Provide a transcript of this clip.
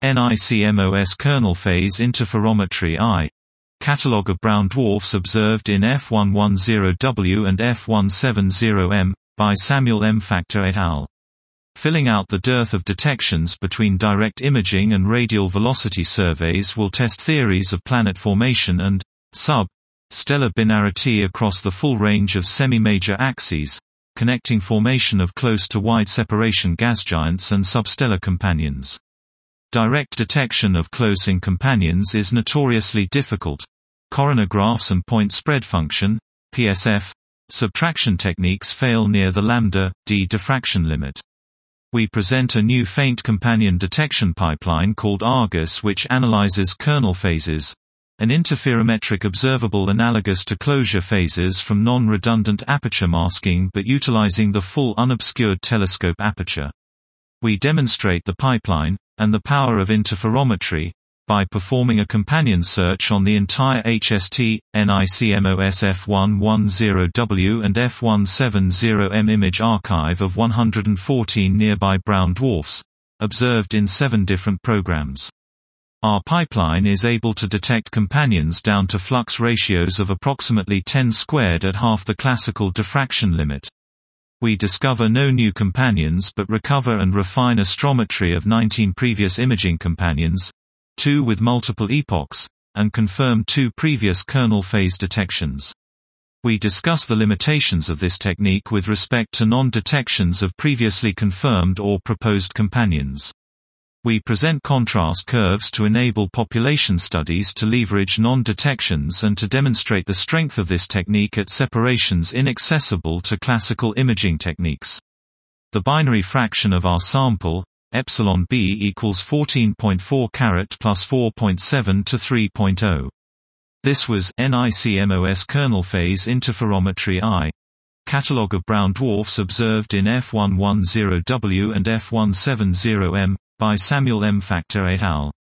NICMOS kernel phase interferometry I. Catalogue of brown dwarfs observed in F110W and F170M, by Samuel M. Factor et al. Filling out the dearth of detections between direct imaging and radial velocity surveys will test theories of planet formation and stellar binarity across the full range of semi-major axes, connecting formation of close to wide separation gas giants and substellar companions. Direct detection of close-in companions is notoriously difficult. Coronagraphs and point spread function (PSF) subtraction techniques fail near the lambda-d diffraction limit. We present a new faint companion detection pipeline called Argus, which analyzes kernel phases, an interferometric observable analogous to closure phases from non-redundant aperture masking but utilizing the full unobscured telescope aperture. We demonstrate the pipeline, and the power of interferometry, by performing a companion search on the entire HST, NICMOS F110W and F170M image archive of 114 nearby brown dwarfs, observed in 7 different programs. Our pipeline is able to detect companions down to flux ratios of approximately 10 squared at half the classical diffraction limit. We discover no new companions but recover and refine astrometry of 19 previous imaging companions, 2 with multiple epochs, and confirm 2 previous kernel phase detections. We discuss the limitations of this technique with respect to non-detections of previously confirmed or proposed companions. We present contrast curves to enable population studies to leverage non-detections and to demonstrate the strength of this technique at separations inaccessible to classical imaging techniques. The binary fraction of our sample, epsilon b, equals 14.4 carat plus 4.7 to 3.0. This was NICMOS kernel phase interferometry I. Catalogue of brown dwarfs observed in F110W and F170M, by Samuel M. Factor et al.